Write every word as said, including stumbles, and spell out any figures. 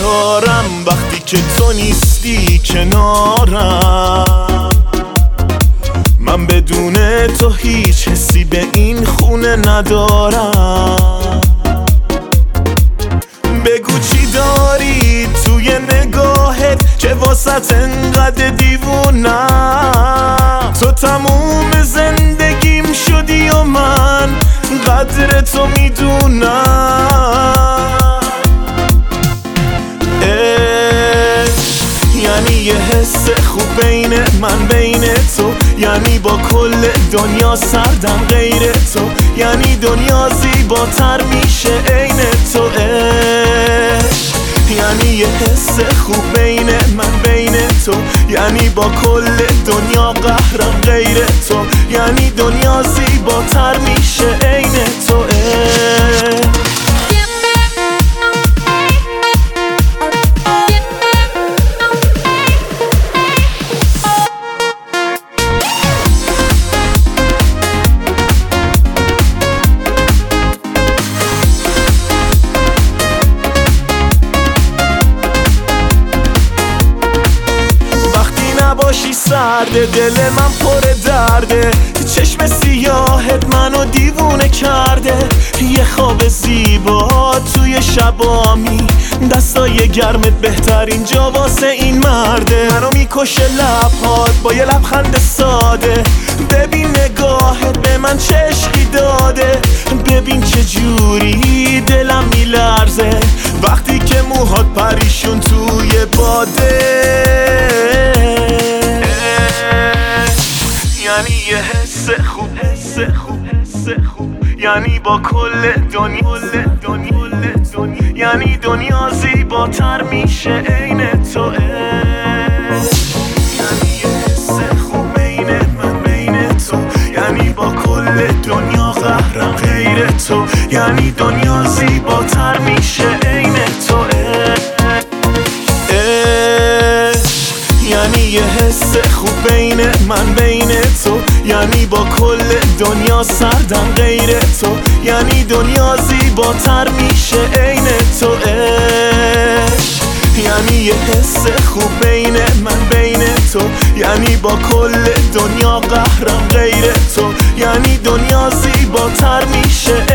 ندارم وقتی که تو نیستی کنارم. من بدون تو هیچ حسی به این خونه ندارم. بگو چی داری توی نگاهت که واسط انقدر دیوونم. تو تموم زندگیم شدی و من قدر تو میدونم. یعنی یه حس خوب بین من بین تو، یعنی با کل دنیا سردم غیر تو، یعنی دنیا زیباتر میشه عین تو. یعنی یه حس خوب بین من بین تو، یعنی با کل دنیا قهرم غیر تو، یعنی دنیا زیباتر میشه عین تو. باشی سرده دل من پر درده، چشم سیاهت منو دیوونه کرده. یه خواب زیبا توی شبامی، دستای گرمت بهترین جا واسه این مرده. منو میکشه لبهات با یه لبخند ساده، ببین نگاهت به من چه عشقی داده. ببین چه جوری دلم میلرزه وقتی که موهات پریشون توی باده. یعنی یه حس خوب حس خوب حس خوب، یعنی با کل دنیا دنیا دنیا، یعنی دنیا زیباتر میشه عین تو. یعنی یه حس خوب بین من بین تو، یعنی با کل دنیا قهرم غیر تو، یعنی دنیا زیباتر میشه عین تو. یعنی یه حس خوب بین من بین تو، یعنی با کل دنیا سردم غیر تو، یعنی دنیا زیباتر میشه عین تو. یعنی یه حس خوب بین من بین تو، یعنی با کل دنیا قهرم غیر تو، یعنی دنیا زیباتر میشه